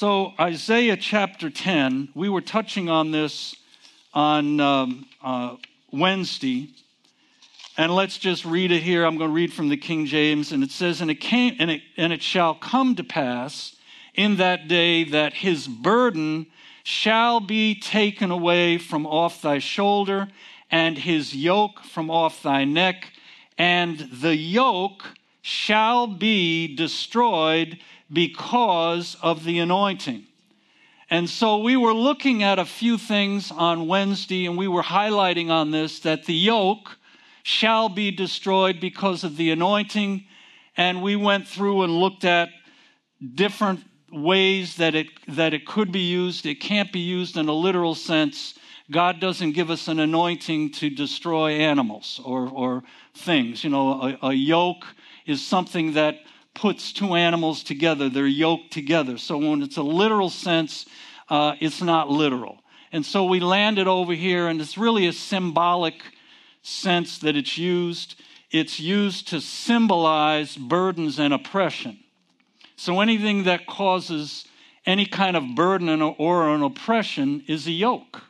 So Isaiah chapter 10, we were touching on this on Wednesday, and let's just read it here. I'm going to read from the King James, and it says, and it shall come to pass in that day that his burden shall be taken away from off thy shoulder, and his yoke from off thy neck, and the yoke shall be destroyed because of the anointing. And so we were looking at a few things on Wednesday, and we were highlighting on this that the yoke shall be destroyed because of the anointing. And we went through and looked at different ways that it could be used. It can't be used in a literal sense. God doesn't give us an anointing to destroy animals or things. You know, a yoke is something that puts two animals together. They're yoked together. So when it's a literal sense, it's not literal. And so we landed over here, and it's really a symbolic sense that it's used. It's used to symbolize burdens and oppression. So anything that causes any kind of burden or an oppression is a yoke.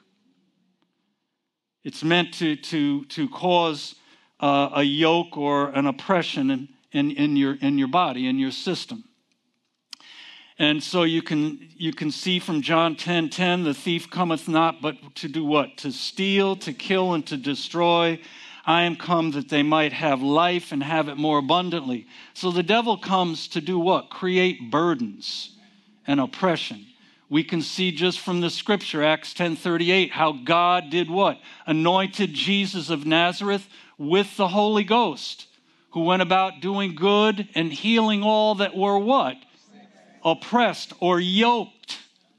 It's meant to cause a yoke or an oppression in your body, in your system. And so you can see from John 10:10, the thief cometh not but to do what? To steal, to kill, and to destroy. I am come that they might have life and have it more abundantly. So the devil comes to do what? Create burdens and oppression. We can see just from the scripture, Acts 10:38, how God did what? Anointed Jesus of Nazareth with the Holy Ghost, who went about doing good and healing all that were what? Oppressed or yoked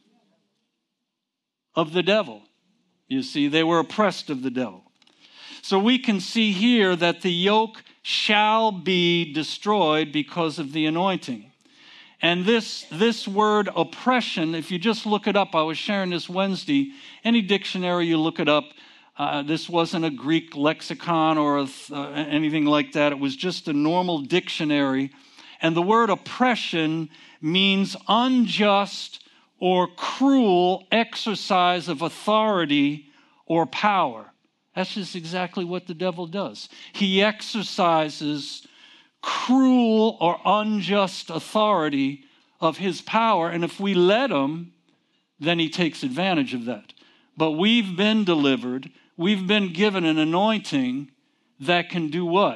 of the devil. You see, they were oppressed of the devil. So we can see here that the yoke shall be destroyed because of the anointing. And this word oppression, if you just look it up, I was sharing this Wednesday, any dictionary you look it up, this wasn't a Greek lexicon or anything like that. It was just a normal dictionary. And the word oppression means unjust or cruel exercise of authority or power. That's just exactly what the devil does. He exercises cruel or unjust authority of his power, and if we let him, then he takes advantage of that. But we've been delivered. We've been given an anointing that can do what?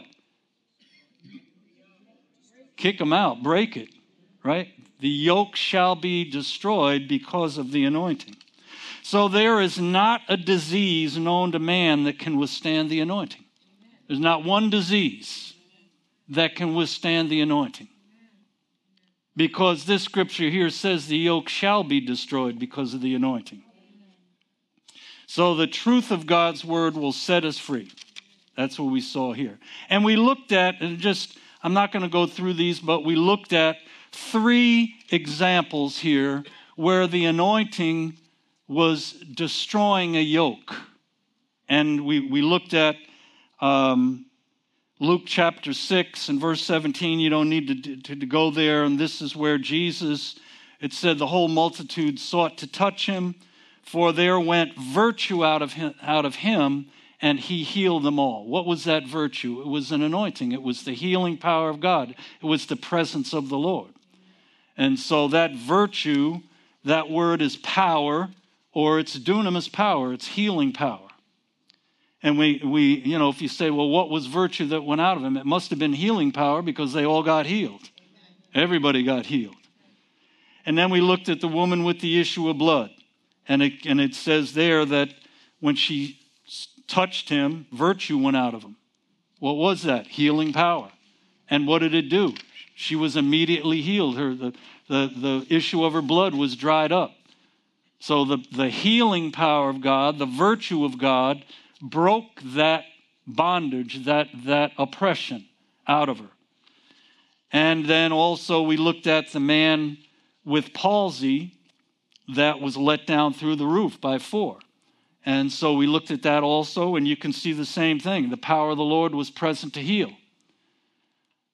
Kick him out, break it, right? The yoke shall be destroyed because of the anointing. So there is not a disease known to man that can withstand the anointing. There's not one disease that can withstand the anointing. Because this scripture here says the yoke shall be destroyed because of the anointing. So the truth of God's word will set us free. That's what we saw here. And we looked at, I'm not going to go through these, but we looked at 3 examples here where the anointing was destroying a yoke. And we looked at Luke chapter 6 and verse 17. You don't need to go there. And this is where Jesus, it said the whole multitude sought to touch him, for there went virtue out of him, and he healed them all. What was that virtue? It was an anointing. It was the healing power of God. It was the presence of the Lord. And so that virtue, that word is power, or it's dunamis power. It's healing power. And we if you say, well, what was virtue that went out of him? It must have been healing power because they all got healed. Everybody got healed. And then we looked at the woman with the issue of blood. And it says there that when she touched him, virtue went out of him. What was that? Healing power. And what did it do? She was immediately healed. The issue of her blood was dried up. So the healing power of God, the virtue of God, broke that bondage, that oppression out of her. And then also we looked at the man with palsy that was let down through the roof by 4. And so we looked at that also, and you can see the same thing. The power of the Lord was present to heal.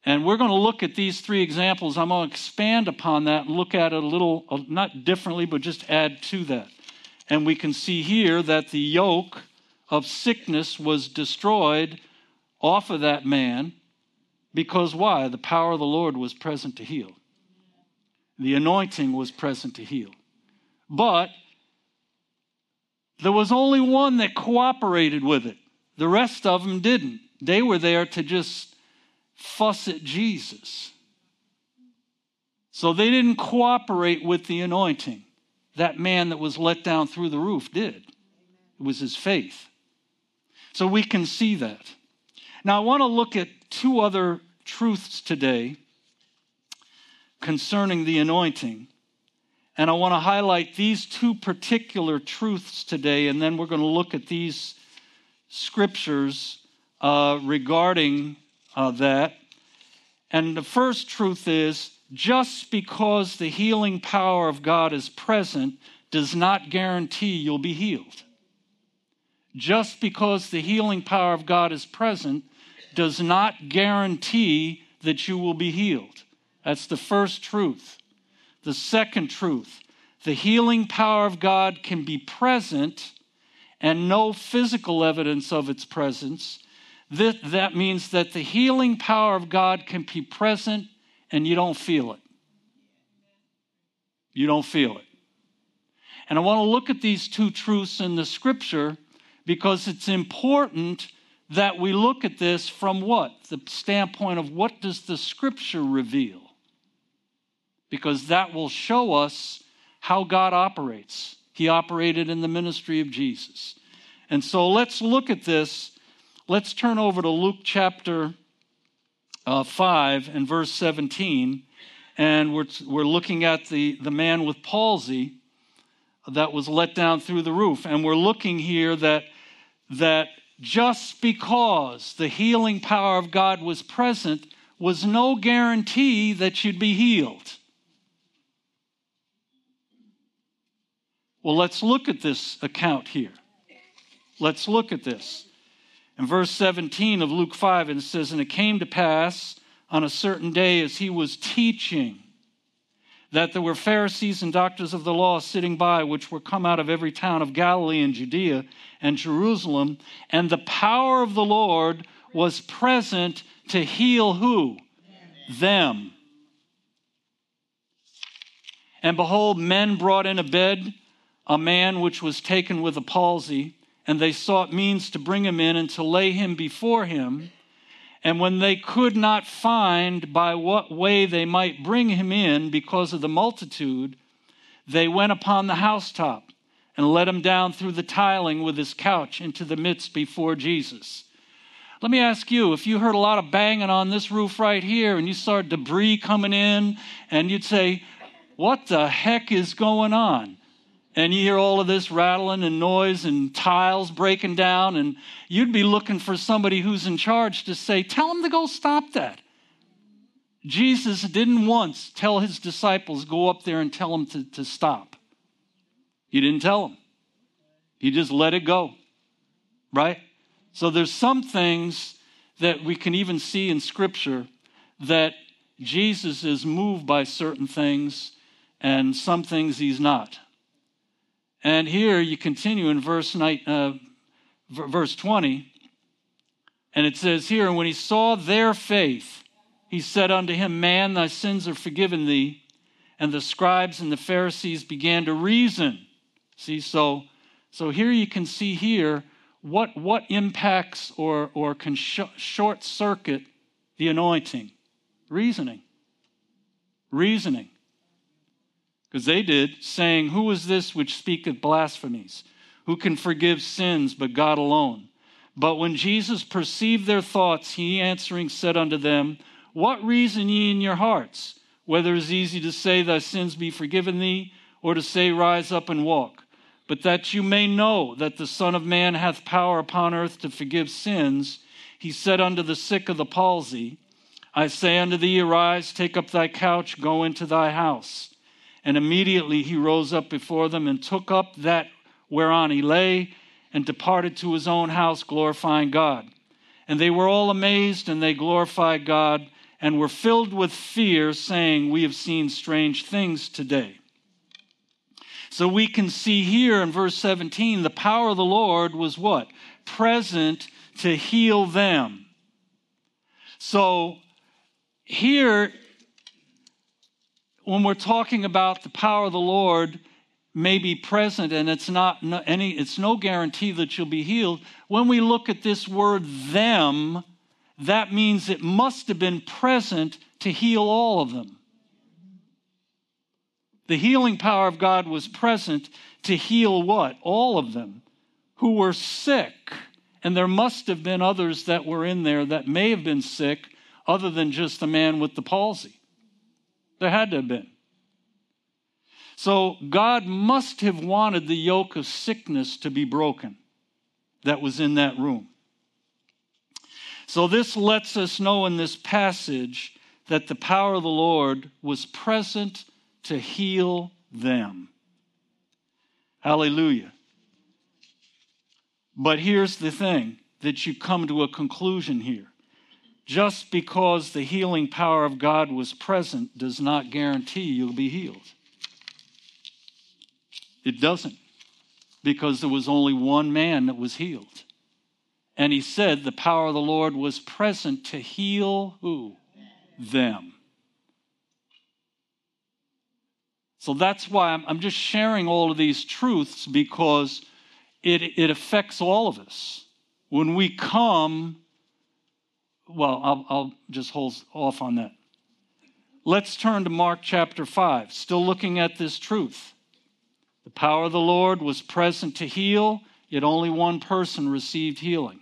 And we're going to look at these three examples. I'm going to expand upon that and look at it a little, not differently, but just add to that. And we can see here that the yoke of sickness was destroyed off of that man because why? The power of the Lord was present to heal. The anointing was present to heal. But there was only one that cooperated with it. The rest of them didn't. They were there to just fuss at Jesus. So they didn't cooperate with the anointing. That man that was let down through the roof did. It was his faith. So we can see that. Now I want to look at two other truths today concerning the anointing. And I want to highlight these two particular truths today, and then we're going to look at these scriptures regarding that. And the first truth is, just because the healing power of God is present does not guarantee you'll be healed. Just because the healing power of God is present does not guarantee that you will be healed. That's the first truth. The second truth, the healing power of God can be present and no physical evidence of its presence. That means that the healing power of God can be present and you don't feel it. You don't feel it. And I want to look at these two truths in the scripture because it's important that we look at this from what? The standpoint of what does the scripture reveal? Because that will show us how God operates. He operated in the ministry of Jesus. And so let's look at this. Let's turn over to Luke chapter 5 and verse 17. And we're looking at the man with palsy that was let down through the roof. And we're looking here that just because the healing power of God was present was no guarantee that you'd be healed. Well, let's look at this account here. Let's look at this. In verse 17 of Luke 5, it says, "And it came to pass on a certain day as he was teaching, that there were Pharisees and doctors of the law sitting by, which were come out of every town of Galilee and Judea and Jerusalem. And the power of the Lord was present to heal" who? Them. "And behold, men brought in a bed a man which was taken with a palsy, and they sought means to bring him in and to lay him before him. And when they could not find by what way they might bring him in because of the multitude, they went upon the housetop and let him down through the tiling with his couch into the midst before Jesus." Let me ask you, if you heard a lot of banging on this roof right here and you saw debris coming in and you'd say, "What the heck is going on?" And you hear all of this rattling and noise and tiles breaking down, and you'd be looking for somebody who's in charge to say, "Tell them to go stop that." Jesus didn't once tell his disciples, "Go up there and tell them to stop." He didn't tell them. He just let it go, right? So there's some things that we can even see in Scripture that Jesus is moved by certain things and some things he's not. And here you continue in verse 20, and it says here, "And when he saw their faith, he said unto him, Man, thy sins are forgiven thee. And the scribes and the Pharisees began to reason." See, so here you can see here what impacts or can short circuit the anointing. Reasoning. Because they did, saying, "Who is this which speaketh blasphemies? Who can forgive sins but God alone?" But when Jesus perceived their thoughts, he answering said unto them, "What reason ye in your hearts? Whether it is easy to say, Thy sins be forgiven thee, or to say, Rise up and walk. But that you may know that the Son of Man hath power upon earth to forgive sins, he said unto the sick of the palsy, I say unto thee, Arise, take up thy couch, go into thy house. And immediately he rose up before them and took up that whereon he lay and departed to his own house, glorifying God. And they were all amazed, and they glorified God and were filled with fear, saying, "We have seen strange things today." So we can see here in verse 17, the power of the Lord was what? Present to heal them. So here, when we're talking about the power of the Lord may be present, and it's no guarantee that you'll be healed. When we look at this word "them," that means it must have been present to heal all of them. The healing power of God was present to heal what? All of them who were sick. And there must have been others that were in there that may have been sick other than just the man with the palsy. There had to have been. So God must have wanted the yoke of sickness to be broken that was in that room. So this lets us know in this passage that the power of the Lord was present to heal them. Hallelujah. But here's the thing, that you come to a conclusion here. Just because the healing power of God was present does not guarantee you'll be healed. It doesn't, because there was only one man that was healed. And he said the power of the Lord was present to heal who? Them. So that's why I'm just sharing all of these truths, because it affects all of us. When we come, well, I'll just hold off on that. Let's turn to Mark chapter 5, still looking at this truth. The power of the Lord was present to heal, yet only one person received healing.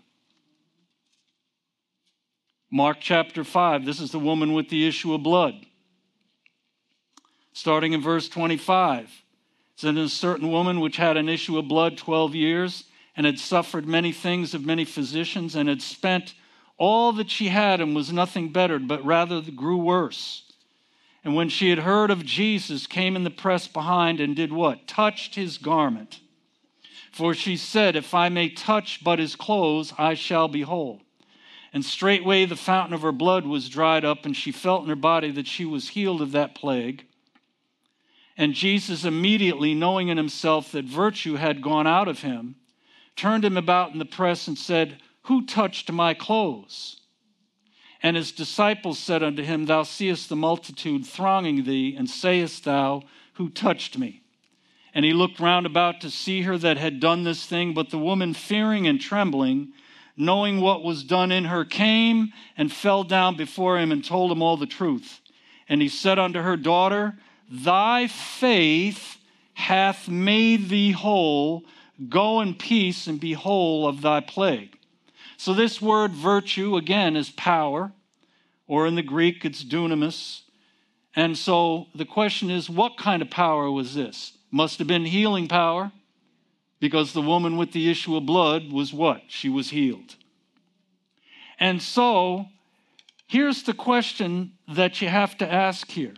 Mark chapter 5, this is the woman with the issue of blood. Starting in verse 25, it said, "And a certain woman which had an issue of blood 12 years, and had suffered many things of many physicians, and had spent all that she had, and was nothing bettered, but rather grew worse. And when she had heard of Jesus, came in the press behind, and did what? Touched his garment. For she said, If I may touch but his clothes, I shall be whole. And straightway the fountain of her blood was dried up, and she felt in her body that she was healed of that plague. And Jesus, immediately knowing in himself that virtue had gone out of him, turned him about in the press and said, Who touched my clothes? And his disciples said unto him, Thou seest the multitude thronging thee, and sayest thou, Who touched me? And he looked round about to see her that had done this thing. But the woman, fearing and trembling, knowing what was done in her, came and fell down before him and told him all the truth. And he said unto her, Daughter, thy faith hath made thee whole. Go in peace and be whole of thy plague. So this word virtue, again, is power, or in the Greek, it's dunamis. And so the question is, what kind of power was this? Must have been healing power, because the woman with the issue of blood was what? She was healed. And so here's the question that you have to ask here.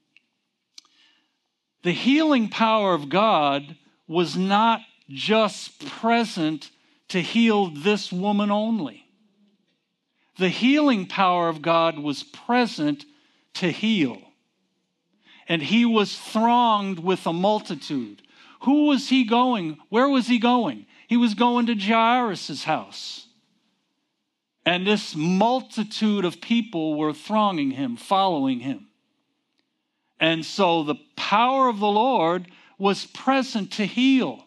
The healing power of God was not just present to heal this woman only. The healing power of God was present to heal. And he was thronged with a multitude. Who was he going? Where was he going? He was going to Jairus' house. And this multitude of people were thronging him, following him. And so the power of the Lord was present to heal.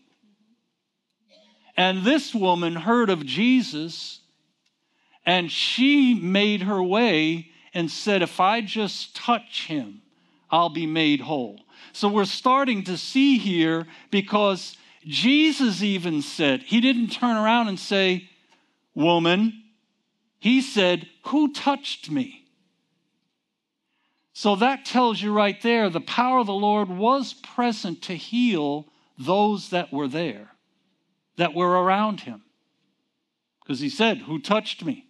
And this woman heard of Jesus, and she made her way and said, If I just touch him, I'll be made whole. So we're starting to see here, because Jesus even said, he didn't turn around and say, Woman, he said, Who touched me? So that tells you right there, the power of the Lord was present to heal those that were there, that were around him. Because he said, Who touched me?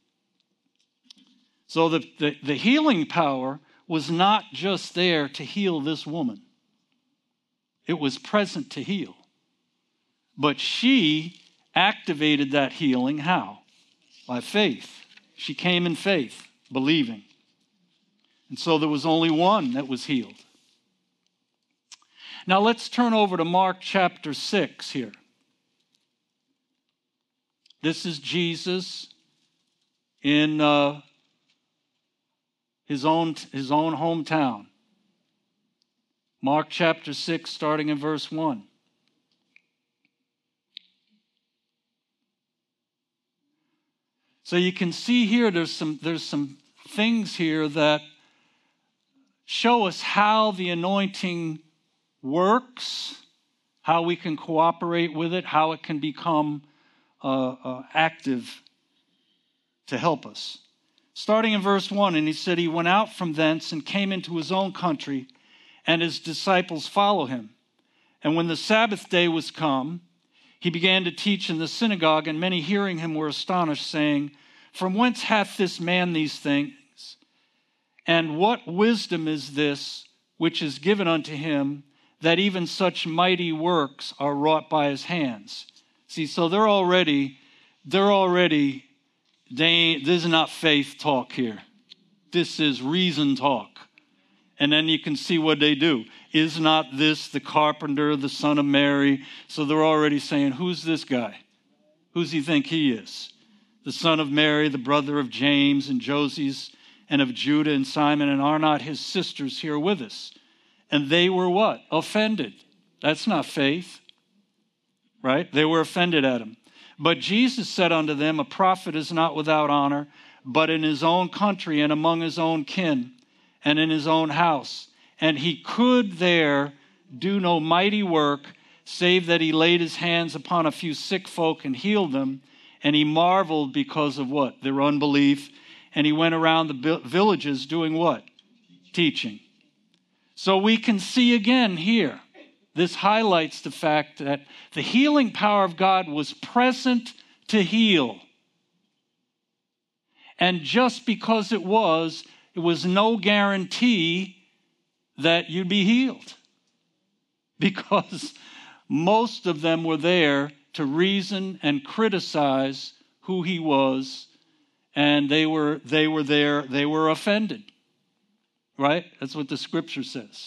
So the healing power was not just there to heal this woman. It was present to heal. But she activated that healing how? By faith. She came in faith, believing. And so there was only one that was healed. Now let's turn over to Mark chapter 6 here. This is Jesus in his own hometown. Mark chapter 6, starting in verse 1. So you can see here there's some things here that show us how the anointing works, how we can cooperate with it, how it can become active to help us. Starting in verse 1, and he said, he went out from thence and came into his own country, and his disciples follow him. And when the Sabbath day was come, he began to teach in the synagogue, and many hearing him were astonished, saying, from whence hath this man these things? And what wisdom is this which is given unto him, that even such mighty works are wrought by his hands? See, so this is not faith talk here. This is reason talk. And then you can see what they do. Is not this the carpenter, the son of Mary? So they're already saying, who's this guy? Who's he think he is? The son of Mary, the brother of James and Joses, and of Judah and Simon, and are not his sisters here with us? And they were what? Offended. That's not faith, right? They were offended at him. But Jesus said unto them, a prophet is not without honor, but in his own country and among his own kin and in his own house. And he could there do no mighty work, save that he laid his hands upon a few sick folk and healed them. And he marveled because of what? Their unbelief. And he went around the villages doing what? Teaching. So we can see again here, this highlights the fact that the healing power of God was present to heal. And just because it was no guarantee that you'd be healed. Because most of them were there to reason and criticize who he was, and they were there, they were offended. Right? That's what the scripture says.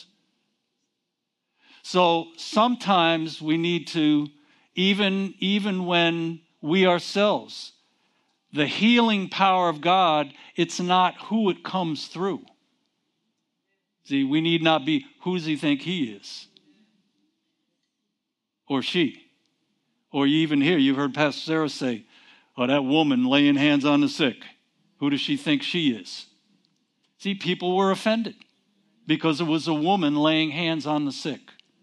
So sometimes we need to, even when we ourselves, the healing power of God, it's not who it comes through. See, we need not be, who does he think he is? Or she? Or you even hear, you've heard Pastor Sarah say, oh, that woman laying hands on the sick. Who does she think she is? See, people were offended because it was a woman laying hands on the sick.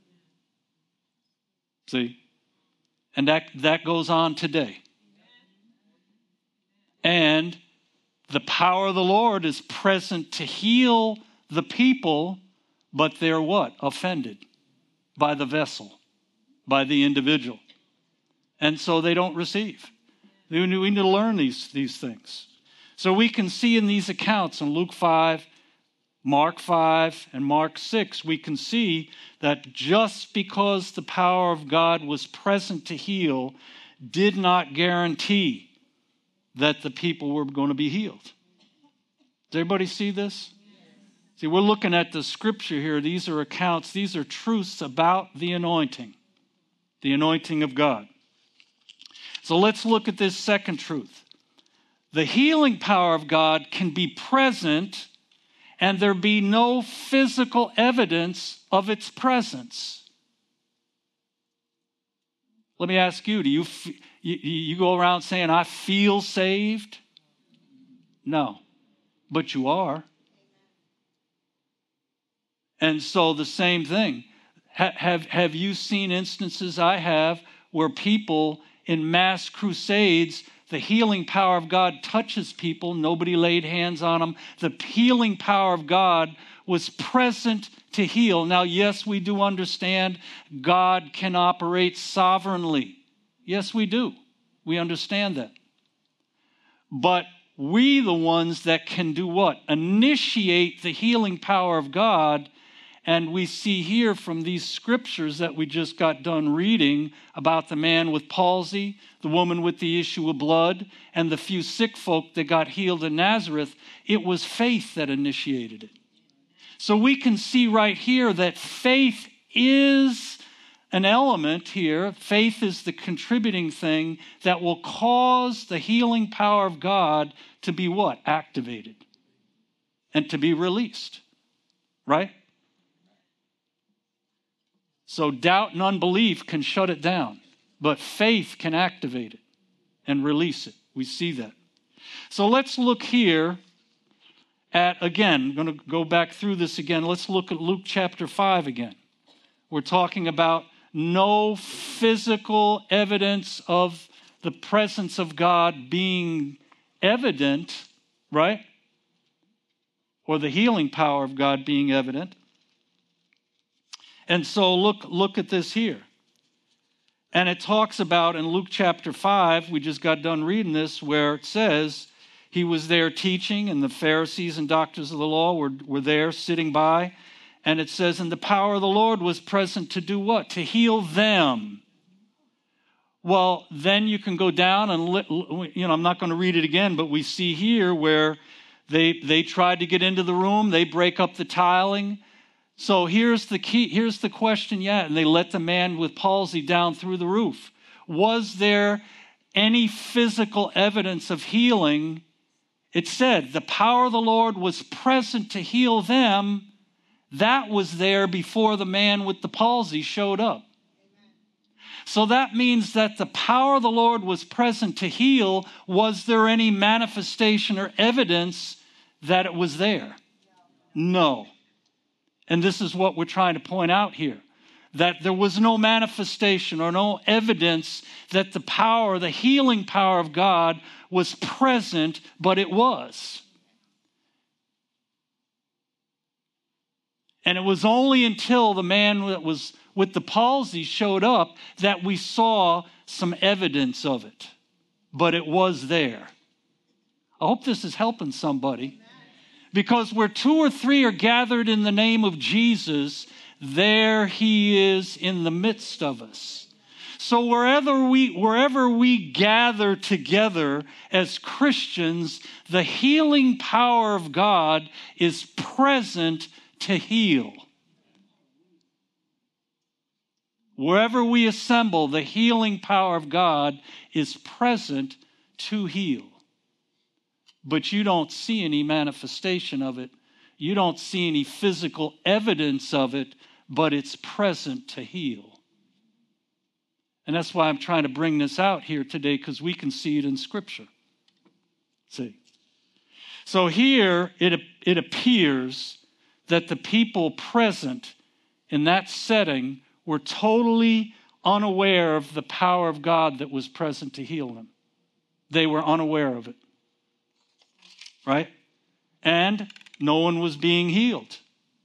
See? And that goes on today. And the power of the Lord is present to heal the people, but they're what? Offended by the vessel, by the individual. And so they don't receive. We need to learn these things. So we can see in these accounts in Luke 5, Mark 5, and Mark 6, we can see that just because the power of God was present to heal did not guarantee that the people were going to be healed. Does everybody see this? See, we're looking at the scripture here. These are accounts, these are truths about the anointing of God. So let's look at this second truth. The healing power of God can be present and there be no physical evidence of its presence. Let me ask you, do you go around saying, I feel saved? No, but you are. And so the same thing. Have you seen instances, I have, where people in mass crusades, the healing power of God touches people. Nobody laid hands on them. The healing power of God was present to heal. Now, yes, we do understand God can operate sovereignly. Yes, we do. We understand that. But we, the ones that can do what? Initiate the healing power of God. And we see here from these scriptures that we just got done reading about the man with palsy, the woman with the issue of blood, and the few sick folk that got healed in Nazareth, it was faith that initiated it. So we can see right here that faith is an element here. Faith is the contributing thing that will cause the healing power of God to be what? Activated and to be released, right? So doubt and unbelief can shut it down, but faith can activate it and release it. We see that. So let's look here at, again, I'm going to go back through this again. Let's look at Luke chapter 5 again. We're talking about no physical evidence of the presence of God being evident, right? Or the healing power of God being evident. And so look at this here. And it talks about in Luke chapter 5, we just got done reading this, where it says he was there teaching, and the Pharisees and doctors of the law were there sitting by. And it says, and the power of the Lord was present to do what? To heal them. Well, then you can go down and, I'm not going to read it again, but we see here where they tried to get into the room. They break up the tiling. So here's the key. Here's the question yet. And they let the man with palsy down through the roof. Was there any physical evidence of healing? It said the power of the Lord was present to heal them. That was there before the man with the palsy showed up. So that means that the power of the Lord was present to heal. Was there any manifestation or evidence that it was there? No. And this is what we're trying to point out here. That there was no manifestation or no evidence that the power, the healing power of God was present, but it was. And it was only until the man that was with the palsy showed up that we saw some evidence of it. But it was there. I hope this is helping somebody. Because where 2 or 3 are gathered in the name of Jesus, there he is in the midst of us. So wherever we gather together as Christians, the healing power of God is present to heal. Wherever we assemble, the healing power of God is present to heal. But you don't see any manifestation of it. You don't see any physical evidence of it, but it's present to heal. And that's why I'm trying to bring this out here today, because we can see it in Scripture. See? So here it appears that the people present in that setting were totally unaware of the power of God that was present to heal them. They were unaware of it. Right? And no one was being healed.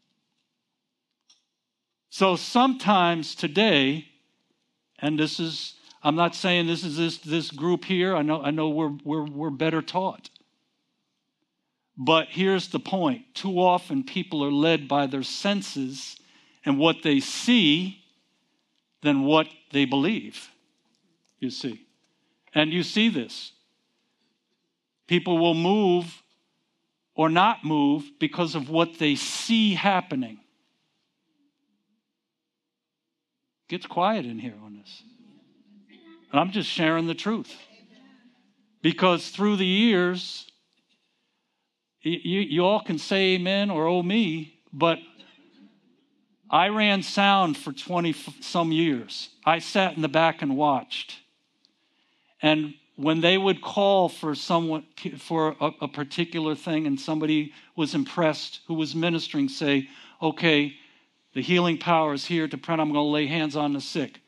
So sometimes today, and this is, I'm not saying this is this group here. I know we're better taught. But here's the point. Too often people are led by their senses and what they see than what they believe. You see. And you see this. People will move or not move because of what they see happening. Gets quiet in here on this. I'm just sharing the truth. Because through the years, you all can say amen or oh me, but I ran sound for 20 some years. I sat in the back and watched. And when they would call for someone for a particular thing and somebody was impressed who was ministering, say, okay, the healing power is here to print. I'm going to lay hands on the sick.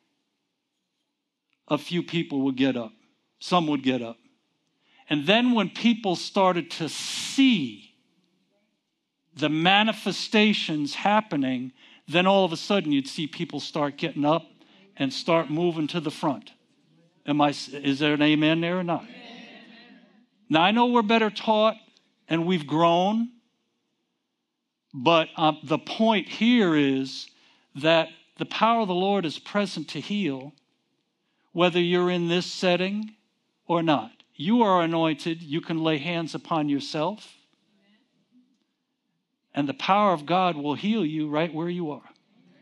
A few people would get up. Some would get up. And then when people started to see the manifestations happening, then all of a sudden you'd see people start getting up and start moving to the front. Is there an amen there or not? Amen. Now, I know we're better taught and we've grown, but the point here is that the power of the Lord is present to heal, whether you're in this setting or not. You are anointed. You can lay hands upon yourself. And the power of God will heal you right where you are.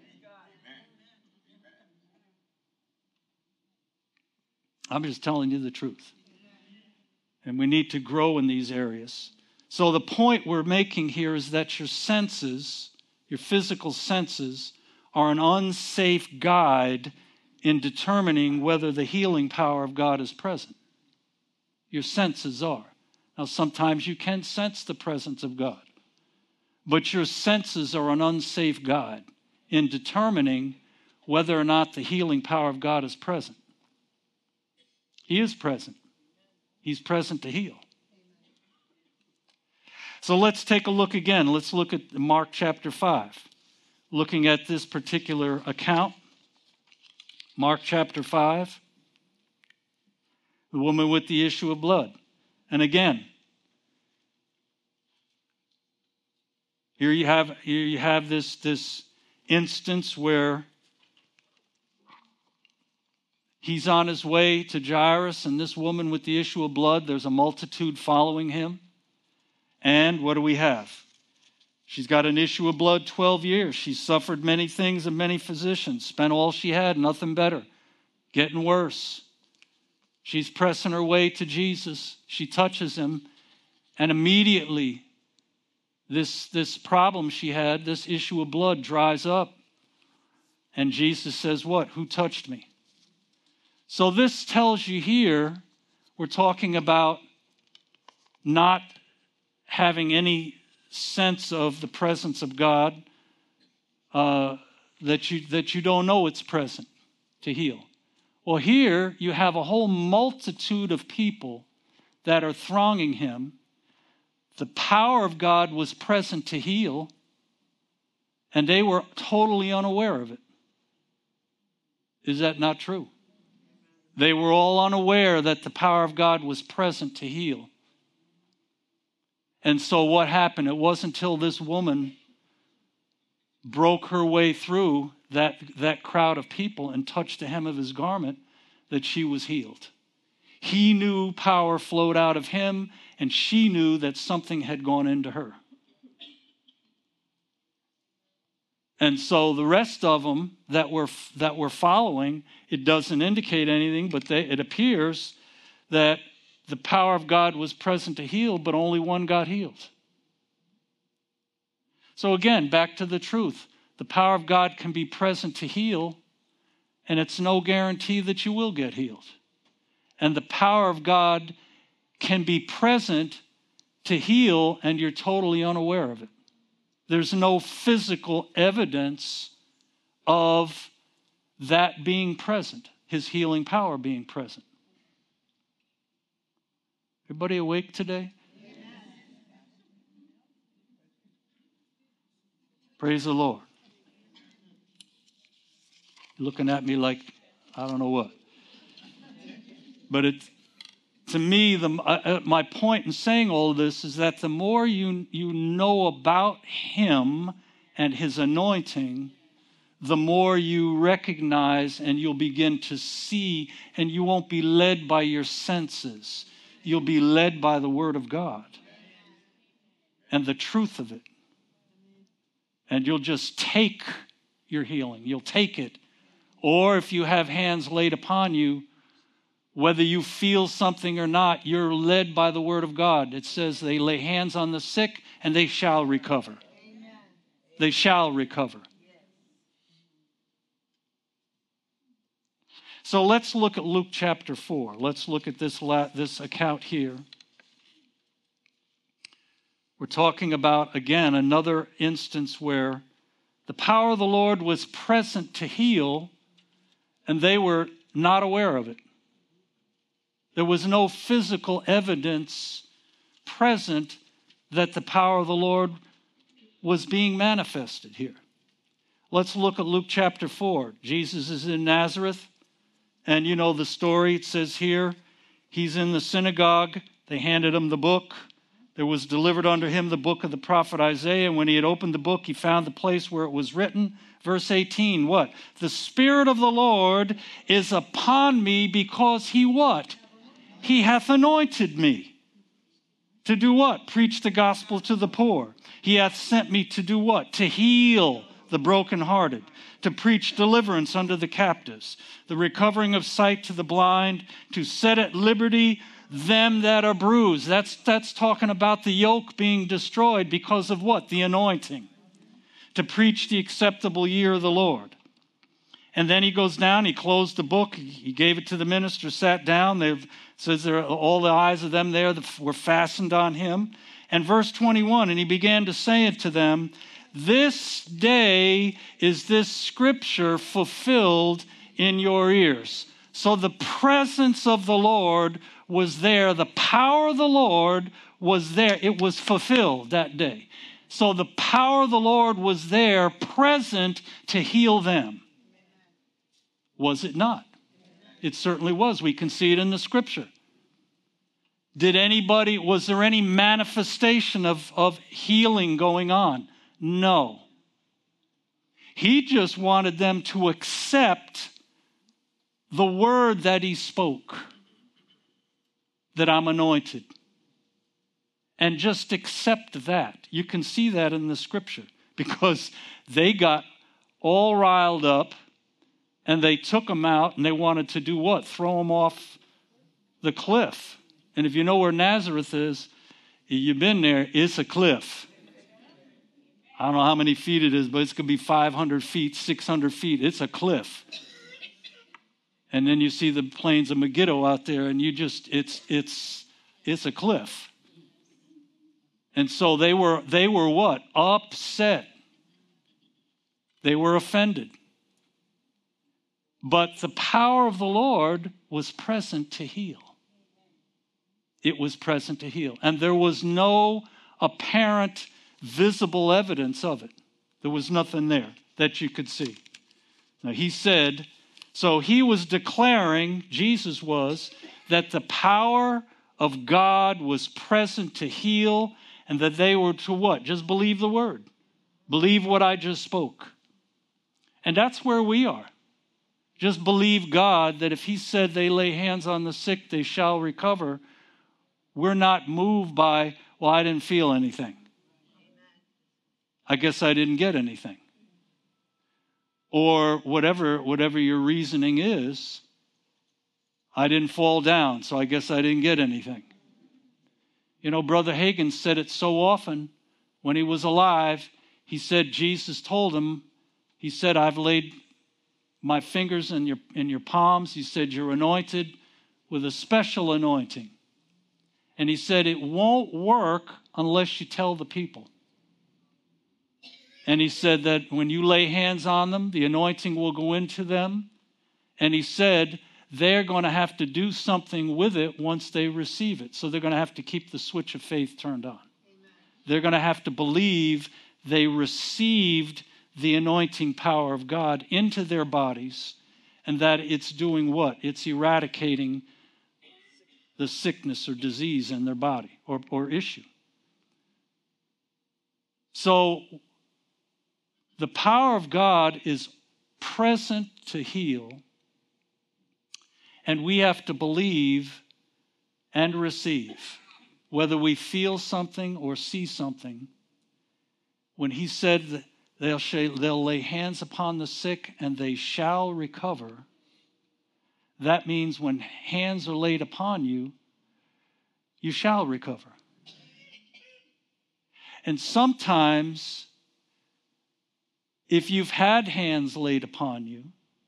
I'm just telling you the truth. And we need to grow in these areas. So the point we're making here is that your senses, your physical senses, are an unsafe guide in determining whether the healing power of God is present. Your senses are. Now, sometimes you can sense the presence of God, but your senses are an unsafe guide in determining whether or not the healing power of God is present. He is present. He's present to heal. So let's take a look again. Let's look at Mark chapter 5. Looking at this particular account, Mark chapter 5, the woman with the issue of blood. And again, here you have this instance where he's on his way to Jairus, and this woman with the issue of blood, there's a multitude following him. And what do we have? She's got an issue of blood 12 years. She's suffered many things and many physicians, spent all she had, nothing better, getting worse. She's pressing her way to Jesus. She touches him, and immediately this problem she had, this issue of blood, dries up. And Jesus says, what? Who touched me? So this tells you here, we're talking about not having any sense of the presence of God, that you don't know it's present to heal. Well, here you have a whole multitude of people that are thronging him. The power of God was present to heal, and they were totally unaware of it. Is that not true? They were all unaware that the power of God was present to heal. And so what happened? It wasn't until this woman broke her way through that crowd of people and touched the hem of his garment that she was healed. He knew power flowed out of him, and she knew that something had gone into her. And so the rest of them that were following, it doesn't indicate anything, but it appears that the power of God was present to heal, but only one got healed. So again, back to the truth. The power of God can be present to heal, and it's no guarantee that you will get healed. And the power of God can be present to heal, and you're totally unaware of it. There's no physical evidence of that being present, his healing power being present. Everybody awake today? Amen. Praise the Lord. You're looking at me like I don't know what. But to me, my point in saying all of this is that the more you know about him and his anointing, the more you recognize and you'll begin to see, and you won't be led by your senses. You'll be led by the Word of God and the truth of it. And you'll just take your healing. You'll take it. Or if you have hands laid upon you, whether you feel something or not, you're led by the Word of God. It says they lay hands on the sick and they shall recover. Amen. They shall recover. So let's look at Luke chapter 4. Let's look at this account here. We're talking about, again, another instance where the power of the Lord was present to heal, and they were not aware of it. There was no physical evidence present that the power of the Lord was being manifested here. Let's look at Luke chapter 4. Jesus is in Nazareth. And you know the story. It says here, he's in the synagogue. They handed him the book. There was delivered unto him the book of the prophet Isaiah. And when he had opened the book, he found the place where it was written. Verse 18, what? The Spirit of the Lord is upon me because he what? He hath anointed me To do what? Preach the gospel to the poor. He hath sent me to do what? To heal the brokenhearted, to preach deliverance unto the captives, the recovering of sight to the blind, to set at liberty them that are bruised. That's talking about the yoke being destroyed because of what? The anointing. To preach the acceptable year of the Lord. And then he goes down, he closed the book, he gave it to the minister, sat down. It says all the eyes of them there were fastened on him. And verse 21, and he began to say unto them, this day is this scripture fulfilled in your ears. So the presence of the Lord was there. The power of the Lord was there. It was fulfilled that day. So the power of the Lord was there, present to heal them. Was it not? It certainly was. We can see it in the scripture. Was there any manifestation of healing going on? No. He just wanted them to accept the word that he spoke, that I'm anointed. And just accept that. You can see that in the scripture because they got all riled up and they took him out and they wanted to do what? Throw him off the cliff. And if you know where Nazareth is, you've been there, it's a cliff. I don't know how many feet it is, but it's going to be 500 feet, 600 feet. It's a cliff. And then you see the plains of Megiddo out there, and it's a cliff. And so they were what? Upset. They were offended. But the power of the Lord was present to heal. It was present to heal. And there was no apparent visible evidence of it. There was nothing there that you could see. Now he said, so he was declaring, Jesus was, that the power of God was present to heal and that they were to what? Just believe the word. Believe what I just spoke. And that's where we are. Just believe God that if he said they lay hands on the sick, they shall recover. We're not moved by, well, I didn't feel anything. I guess I didn't get anything. Or whatever your reasoning is, I didn't fall down, so I guess I didn't get anything. You know, Brother Hagin said it so often when he was alive. He said Jesus told him, he said, I've laid my fingers in your palms. He said, you're anointed with a special anointing. And he said, it won't work unless you tell the people. And he said that when you lay hands on them, the anointing will go into them. And he said they're going to have to do something with it once they receive it. So they're going to have to keep the switch of faith turned on. Amen. They're going to have to believe they received the anointing power of God into their bodies and that it's doing what? It's eradicating the sickness or disease in their body or issue. So the power of God is present to heal, and we have to believe and receive. Whether we feel something or see something, when he said that they'll lay hands upon the sick and they shall recover, that means when hands are laid upon you, you shall recover. And sometimes, if you've had hands laid upon you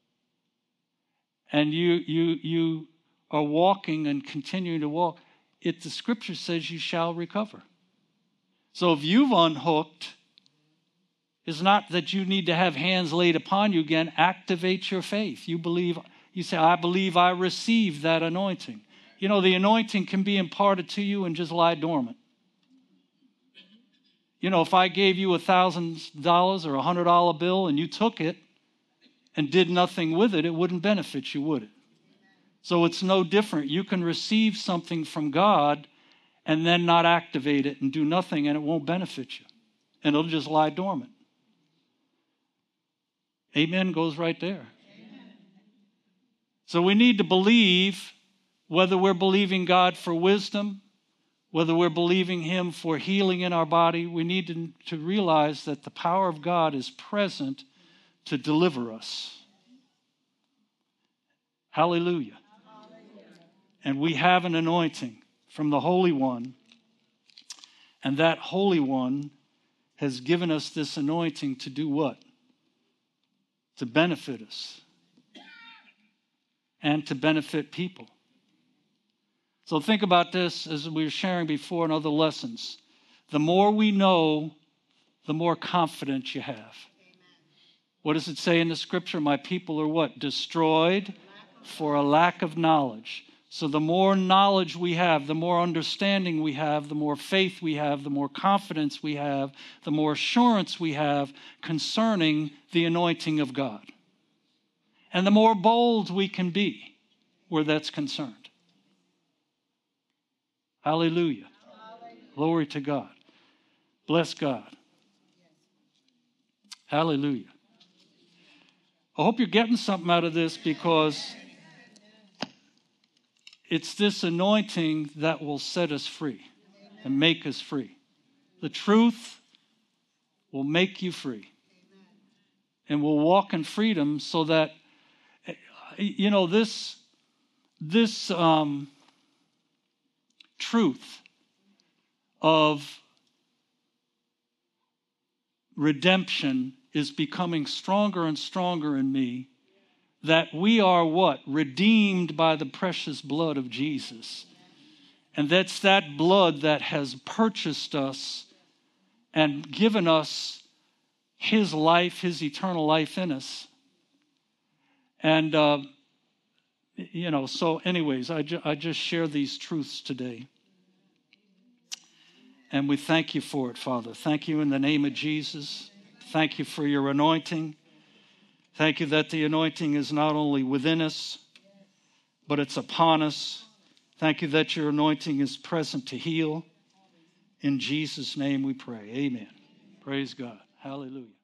and you are walking and continuing to walk, the scripture says you shall recover. So if you've unhooked, it's not that you need to have hands laid upon you again. Activate your faith. You say, I believe I received that anointing. You know, the anointing can be imparted to you and just lie dormant. You know, if I gave you $1,000 or a $100 bill and you took it and did nothing with it, it wouldn't benefit you, would it? So it's no different. You can receive something from God and then not activate it and do nothing, and it won't benefit you. And it'll just lie dormant. Amen goes right there. Amen. So we need to believe, whether we're believing God for wisdom, whether we're believing Him for healing in our body, we need to realize that the power of God is present to deliver us. Hallelujah. And we have an anointing from the Holy One, and that Holy One has given us this anointing to do what? To benefit us and to benefit people. So think about this as we were sharing before in other lessons. The more we know, the more confidence you have. Amen. What does it say in the scripture? My people are what? Destroyed for a lack of knowledge. So the more knowledge we have, the more understanding we have, the more faith we have, the more confidence we have, the more assurance we have concerning the anointing of God. And the more bold we can be where that's concerned. Hallelujah. Glory to God. Bless God. Hallelujah. I hope you're getting something out of this, because it's this anointing that will set us free and make us free. The truth will make you free. And we'll walk in freedom so that, this truth of redemption is becoming stronger and stronger in me, that we are what? Redeemed by the precious blood of Jesus. And that's that blood that has purchased us and given us His life, His eternal life in us. And, so anyways, I just share these truths today. And we thank you for it, Father. Thank you in the name of Jesus. Thank you for your anointing. Thank you that the anointing is not only within us, but it's upon us. Thank you that your anointing is present to heal. In Jesus' name we pray. Amen. Praise God. Hallelujah.